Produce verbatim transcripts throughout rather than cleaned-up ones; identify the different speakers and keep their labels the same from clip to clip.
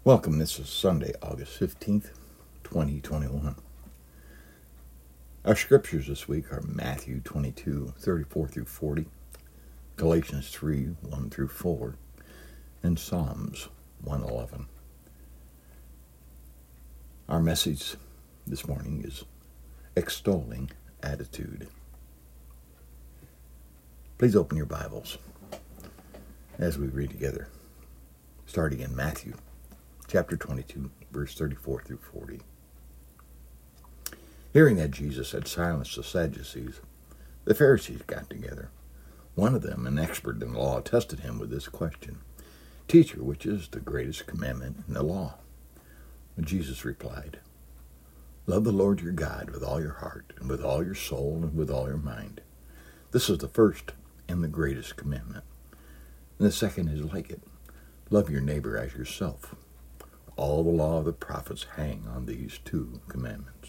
Speaker 1: Welcome. This is Sunday, August fifteenth, twenty twenty-one. Our scriptures this week are Matthew twenty-two, thirty-four through forty, Galatians three, one through four, and Psalms one eleven. Our message this morning is Extolling Attitude. Please open your Bibles as we read together, starting in Matthew chapter twenty-two, verse thirty-four through forty. Hearing that Jesus had silenced the Sadducees, the Pharisees got together. One of them, an expert in the law, tested him with this question: "Teacher, which is the greatest commandment in the law?" And Jesus replied, "Love the Lord your God with all your heart, and with all your soul, and with all your mind. This is the first and the greatest commandment. And the second is like it: love your neighbor as yourself. All the law of the prophets hang on these two commandments."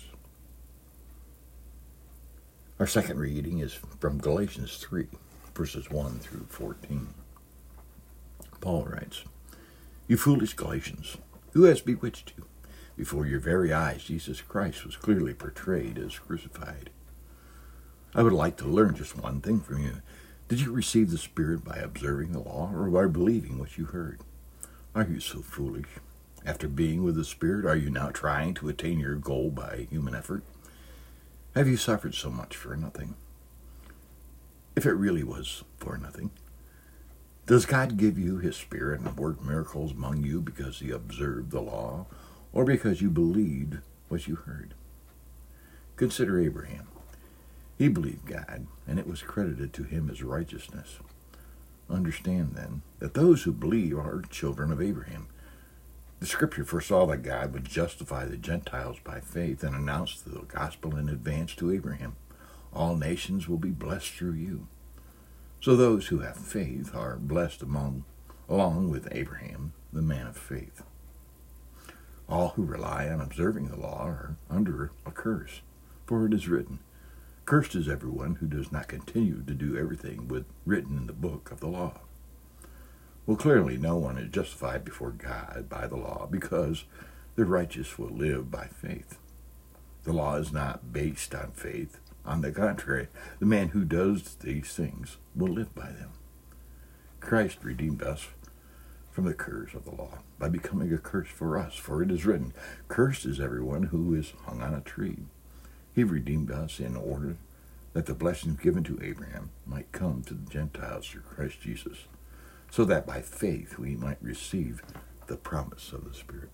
Speaker 1: Our second reading is from Galatians three, verses one through fourteen. Paul writes, "You foolish Galatians, who has bewitched you? Before your very eyes, Jesus Christ was clearly portrayed as crucified. I would like to learn just one thing from you. Did you receive the Spirit by observing the law, or by believing what you heard? Are you so foolish? After being with the Spirit, are you now trying to attain your goal by human effort? Have you suffered so much for nothing? If it really was for nothing, does God give you His Spirit and work miracles among you because you observed the law, or because you believed what you heard? Consider Abraham. He believed God, and it was credited to him as righteousness. Understand, then, that those who believe are children of Abraham. The Scripture foresaw that God would justify the Gentiles by faith and announce the gospel in advance to Abraham. All nations will be blessed through you. So those who have faith are blessed among, along with Abraham, the man of faith. All who rely on observing the law are under a curse, for it is written, 'Cursed is everyone who does not continue to do everything with written in the book of the law.' Well, clearly no one is justified before God by the law, because the righteous will live by faith. The law is not based on faith. On the contrary, the man who does these things will live by them. Christ redeemed us from the curse of the law by becoming a curse for us, for it is written, 'Cursed is everyone who is hung on a tree.' He redeemed us in order that the blessings given to Abraham might come to the Gentiles through Christ Jesus, so that by faith we might receive the promise of the Spirit."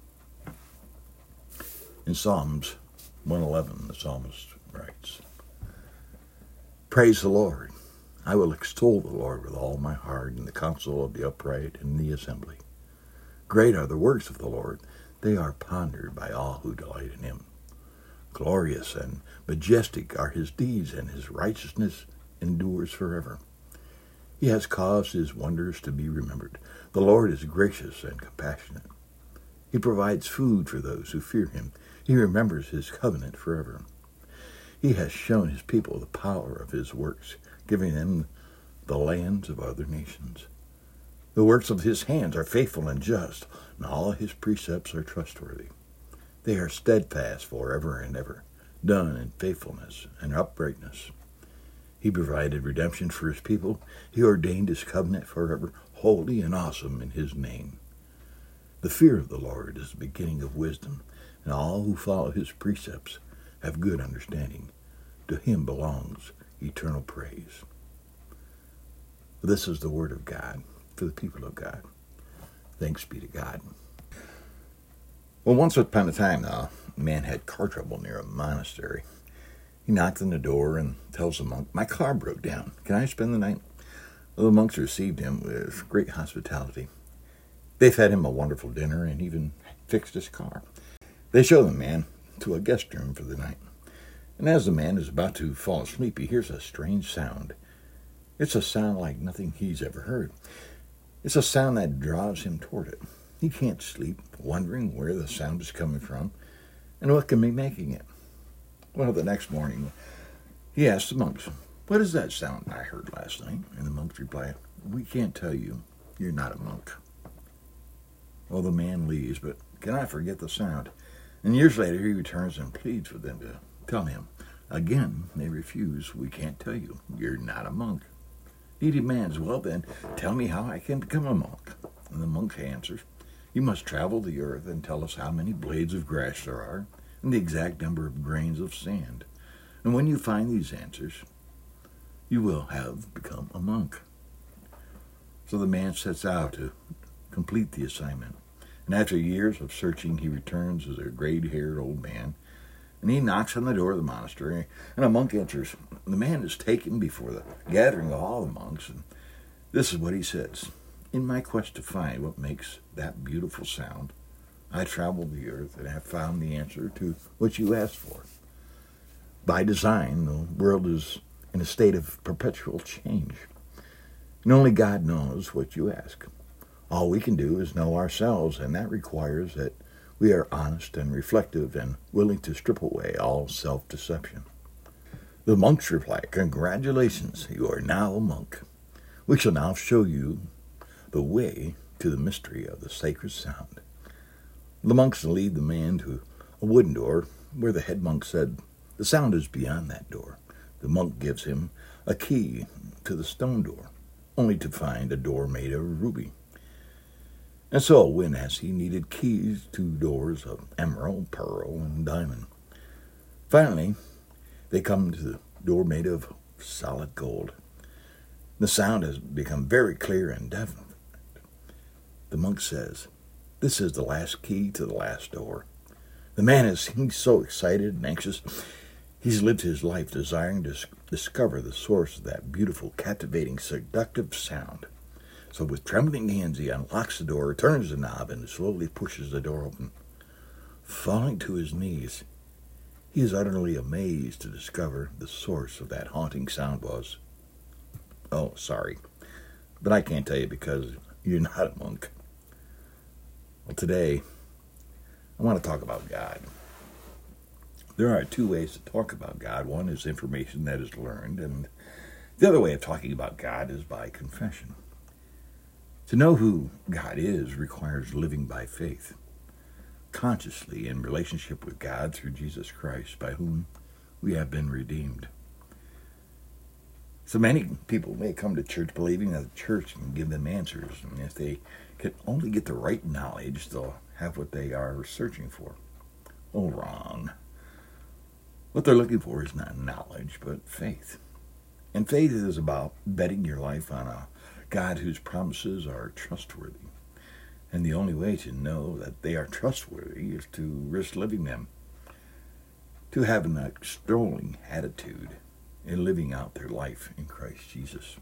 Speaker 1: In Psalms one eleven, the psalmist writes, "Praise the Lord. I will extol the Lord with all my heart in the council of the upright and in the assembly. Great are the works of the Lord. They are pondered by all who delight in him. Glorious and majestic are his deeds, and his righteousness endures forever. He has caused his wonders to be remembered. The Lord is gracious and compassionate. He provides food for those who fear him. He remembers his covenant forever. He has shown his people the power of his works, giving them the lands of other nations. The works of his hands are faithful and just, and all his precepts are trustworthy. They are steadfast forever and ever, done in faithfulness and uprightness. He provided redemption for his people. He ordained his covenant forever, holy and awesome in his name. The fear of the Lord is the beginning of wisdom, and all who follow his precepts have good understanding. To him belongs eternal praise." This is the word of God for the people of God. Thanks be to God. Well, once upon a time, now, a man had car trouble near a monastery. He knocks on the door and tells the monk, "My car broke down. Can I spend the night?" Well, the monks received him with great hospitality. They fed him a wonderful dinner and even fixed his car. They show the man to a guest room for the night. And as the man is about to fall asleep, he hears a strange sound. It's a sound like nothing he's ever heard. It's a sound that draws him toward it. He can't sleep, wondering where the sound is coming from and what can be making it. Well, the next morning, he asked the monks, "What is that sound I heard last night?" And the monks replied, "We can't tell you. You're not a monk." Well, the man leaves, but cannot forget the sound. And years later, he returns and pleads with them to tell him. Again, they refuse. We can't tell you. You're not a monk. He demands, well then, tell me how I can become a monk. And the monk answers, you must travel the earth and tell us how many blades of grass there are and the exact number of grains of sand. And when you find these answers, you will have become a monk. So the man sets out to complete the assignment. And after years of searching, he returns as a gray-haired old man. And he knocks on the door of the monastery, and a monk enters. The man is taken before the gathering of all the monks, and this is what he says. In my quest to find what makes that beautiful sound, I traveled the earth and have found the answer to what you asked for. By design, the world is in a state of perpetual change. And only God knows what you ask. All we can do is know ourselves, and that requires that we are honest and reflective and willing to strip away all self-deception. The monks reply, congratulations, you are now a monk. We shall now show you the way to the mystery of the sacred sound. The monks lead the man to a wooden door where the head monk said, the sound is beyond that door. The monk gives him a key to the stone door, only to find a door made of ruby. And so, when as he needed keys to doors of emerald, pearl, and diamond. Finally, they come to the door made of solid gold. The sound has become very clear and definite. The monk says, this is the last key to the last door. The man is he's so excited and anxious. He's lived his life desiring to discover the source of that beautiful, captivating, seductive sound. So with trembling hands, he unlocks the door, turns the knob, and slowly pushes the door open. Falling to his knees, he is utterly amazed to discover the source of that haunting sound was. Oh, sorry, but I can't tell you because you're not a monk. Well, today, I want to talk about God. There are two ways to talk about God. One is information that is learned, and the other way of talking about God is by confession. To know who God is requires living by faith, consciously in relationship with God through Jesus Christ, by whom we have been redeemed. So many people may come to church believing that the church can give them answers, and if they can only get the right knowledge, they'll have what they are searching for. Oh, wrong. What they're looking for is not knowledge, but faith. And faith is about betting your life on a God whose promises are trustworthy. And the only way to know that they are trustworthy is to risk living them, to have an extolling attitude in living out their life in Christ Jesus.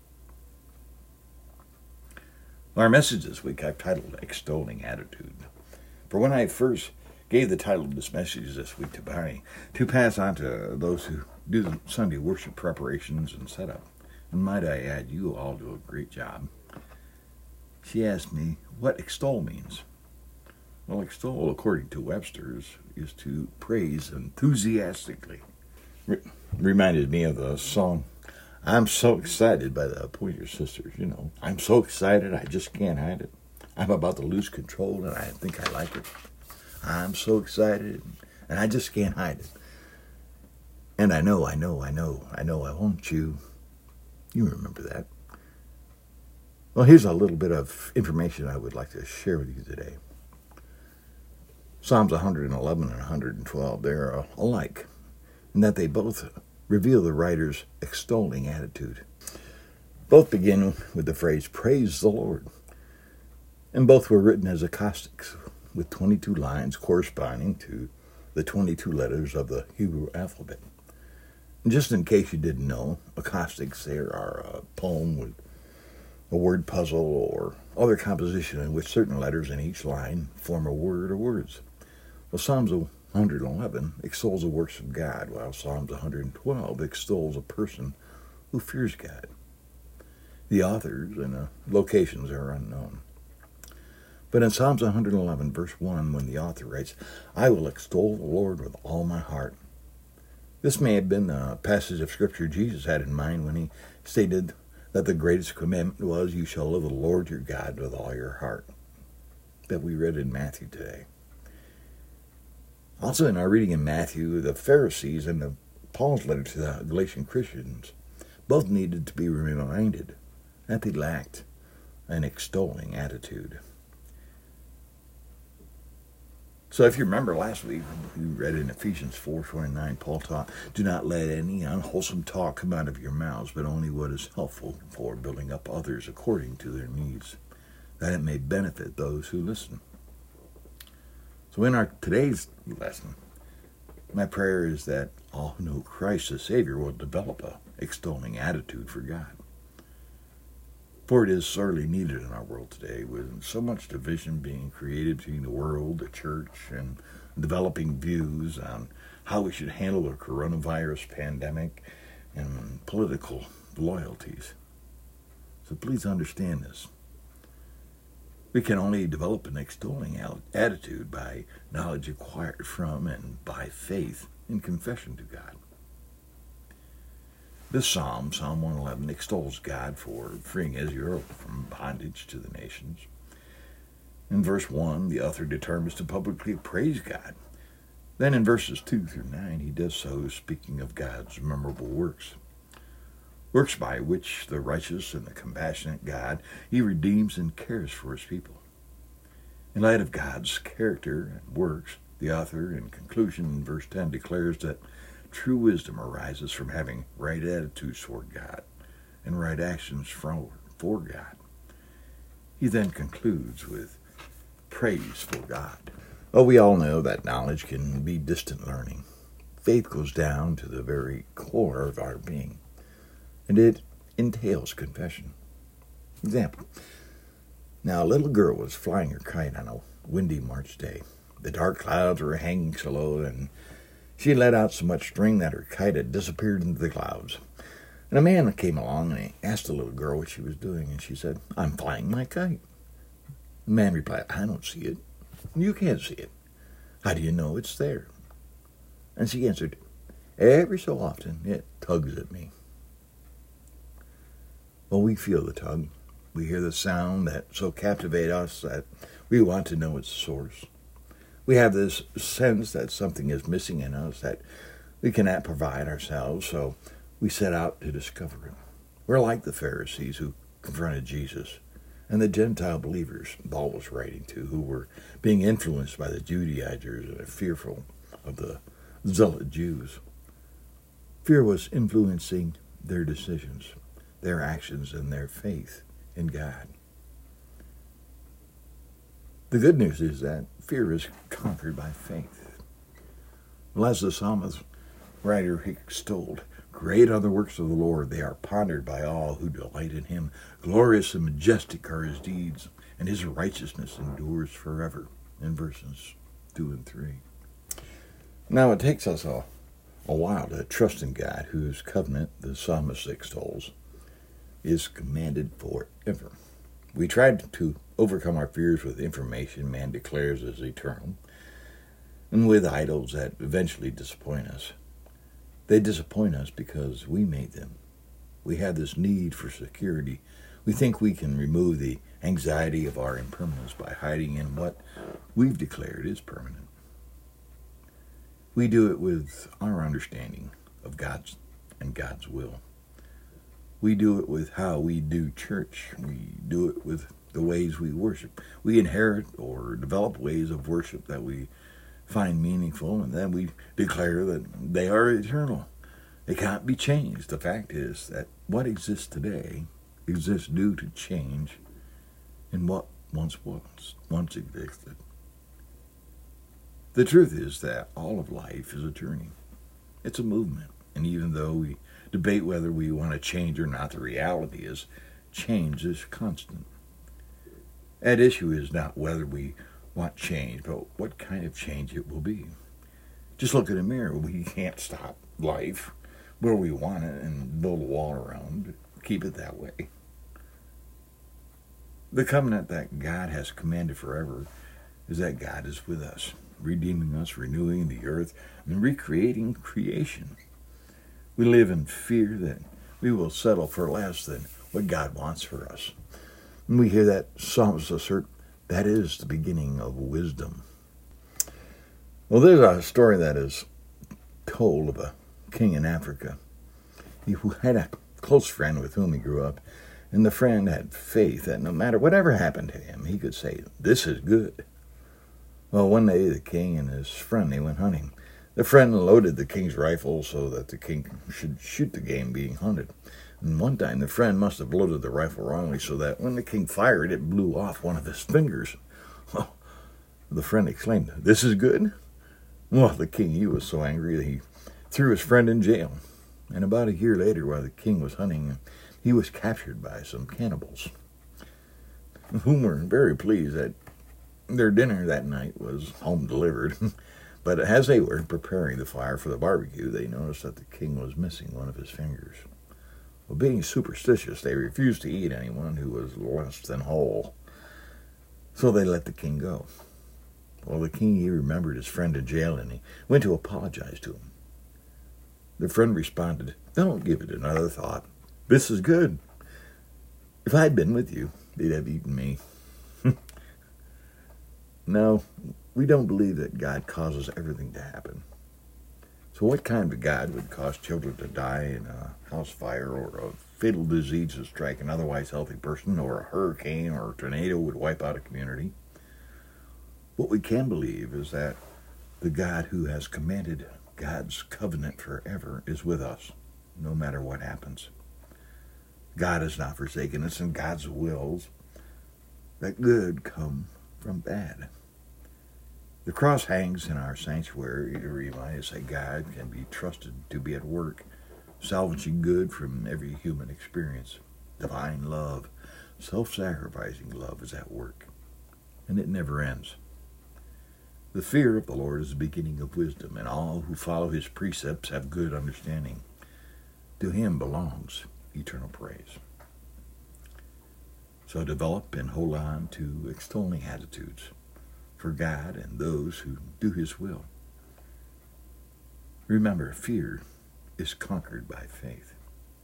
Speaker 1: Our message this week I've titled Extolling Attitude. For when I first gave the title of this message this week to Barney, to pass on to those who do the Sunday worship preparations and setup, and might I add, you all do a great job. She asked me what extol means. Well, extol, according to Webster's, is to praise enthusiastically. Re- reminded me of the song, I'm so excited by the Pointer Sisters, you know. I'm so excited, I just can't hide it. I'm about to lose control, and I think I like it. I'm so excited, and I just can't hide it. And I know, I know, I know, I know I want you. You remember that. Well, here's a little bit of information I would like to share with you today. Psalms one hundred eleven and one hundred twelve, they're alike, in that they both reveal the writer's extolling attitude. Both begin with the phrase, praise the Lord. And both were written as acrostics, with twenty-two lines corresponding to the twenty-two letters of the Hebrew alphabet. And just in case you didn't know, acrostics, there are a poem with a word puzzle or other composition in which certain letters in each line form a word or words. Well, Psalms one hundred eleven extols the works of God, while Psalms one hundred twelve extols a person who fears God. The authors and uh, locations are unknown. But in Psalms one hundred eleven, verse one, when the author writes, I will extol the Lord with all my heart. This may have been the passage of Scripture Jesus had in mind when he stated that the greatest commandment was, you shall love the Lord your God with all your heart. that we read in Matthew today. Also in our reading in Matthew, the Pharisees and the Paul's letter to the Galatian Christians both needed to be reminded that they lacked an extolling attitude. So if you remember last week, we read in Ephesians four twenty-nine, Paul taught, "Do not let any unwholesome talk come out of your mouths, but only what is helpful for building up others according to their needs, that it may benefit those who listen." So in our today's lesson, my prayer is that all who know Christ as Savior will develop a extolling attitude for God. For it is sorely needed in our world today, with so much division being created between the world, the church, and developing views on how we should handle the coronavirus pandemic and political loyalties. So please understand this. We can only develop an extolling attitude by knowledge acquired from and by faith in confession to God. This psalm, Psalm one eleven, extols God for freeing Israel from bondage to the nations. In verse one, the author determines to publicly praise God. Then in verses two through nine, he does so speaking of God's memorable works. Works by which the righteous and the compassionate God, he redeems and cares for his people. In light of God's character and works, the author, in conclusion, in verse ten, declares that true wisdom arises from having right attitudes toward God and right actions for, for God. He then concludes with praise for God. Well, we all know that knowledge can be distant learning. Faith goes down to the very core of our being, and it entails confession. Example. Now, a little girl was flying her kite on a windy March day. The dark clouds were hanging so low, and she had let out so much string that her kite had disappeared into the clouds. And a man came along and he asked the little girl what she was doing, and she said, "I'm flying my kite." The man replied, "I don't see it. You can't see it. How do you know it's there?" And she answered, "Every so often it tugs at me." Well, we feel the tug. We hear the sound that so captivates us that we want to know its source. We have this sense that something is missing in us that we cannot provide ourselves, so we set out to discover it. We're like the Pharisees who confronted Jesus and the Gentile believers Paul was writing to, who were being influenced by the Judaizers and are fearful of the zealot Jews. Fear was influencing their decisions, their actions, and their faith in God. The good news is that fear is conquered by faith. Well, as the psalmist writer extolled, "Great are the works of the Lord, they are pondered by all who delight in him. Glorious and majestic are his deeds, and his righteousness endures forever," in verses two and three. Now it takes us a, a while to trust in God, whose covenant, the psalmist extols, is commanded forever. We tried to overcome our fears with information man declares as eternal, and with idols that eventually disappoint us. They disappoint us because we made them. We have this need for security. We think we can remove the anxiety of our impermanence by hiding in what we've declared is permanent. We do it with our understanding of God's and God's will. We do it with how we do church. We do it with the ways we worship. We inherit or develop ways of worship that we find meaningful, and then we declare that they are eternal. They can't be changed. The fact is that what exists today exists due to change in what once was, once existed. The truth is that all of life is a journey. It's a movement, and even though we debate whether we want to change or not, the reality is change is constant. At issue is not whether we want change, but what kind of change it will be. Just look in a mirror. We can't stop life where we want it and build a wall around. Keep it that way. The covenant that God has commanded forever is that God is with us, redeeming us, renewing the earth, and recreating creation. We live in fear that we will settle for less than what God wants for us. And we hear that psalmist assert, That is the beginning of wisdom. Well, there's a story that is told of a king in Africa. He had a close friend with whom he grew up, and the friend had faith that no matter whatever happened to him, he could say, "This is good." Well, one day the king and his friend, they went hunting. The friend loaded the king's rifle so that the king should shoot the game being hunted. And one time the friend must have loaded the rifle wrongly so that when the king fired, it blew off one of his fingers. Well, the friend exclaimed, "This is good?" Well, the king, he was so angry that he threw his friend in jail. And about a year later, while the king was hunting, he was captured by some cannibals, whom were very pleased that their dinner that night was home delivered. But as they were preparing the fire for the barbecue, they noticed that the king was missing one of his fingers. Well, being superstitious, they refused to eat anyone who was less than whole. So they let the king go. Well, the king, he remembered his friend in jail, and he went to apologize to him. The friend responded, "Don't give it another thought. This is good. If I'd been with you, they'd have eaten me." No, we don't believe that God causes everything to happen. So what kind of God would cause children to die in a house fire, or a fatal disease to strike an otherwise healthy person, or a hurricane or a tornado would wipe out a community? What we can believe is that the God who has commanded God's covenant forever is with us, no matter what happens. God has not forsaken us, and God's wills that good come from bad. The cross hangs in our sanctuary to remind us that God can be trusted to be at work, salvaging good from every human experience. Divine love, self-sacrificing love is at work, and it never ends. The fear of the Lord is the beginning of wisdom, and all who follow his precepts have good understanding. To him belongs eternal praise. So develop and hold on to extolling attitudes for God and those who do his will. Remember, fear is conquered by faith.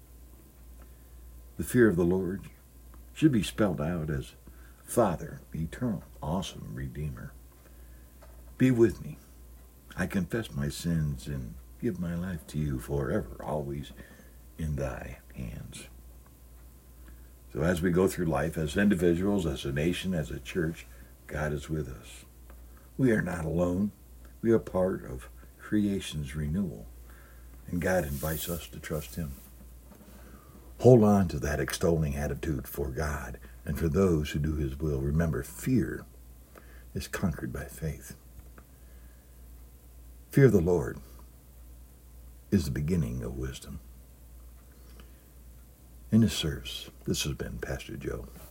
Speaker 1: The fear of the Lord should be spelled out as Father, eternal, awesome Redeemer. Be with me. I confess my sins and give my life to you forever, always in thy hands. So as we go through life, as individuals, as a nation, as a church, God is with us. We are not alone. We are part of creation's renewal, and God invites us to trust him. Hold on to that extolling attitude for God and for those who do his will. Remember, fear is conquered by faith. Fear of the Lord is the beginning of wisdom. In this service, this has been Pastor Joe.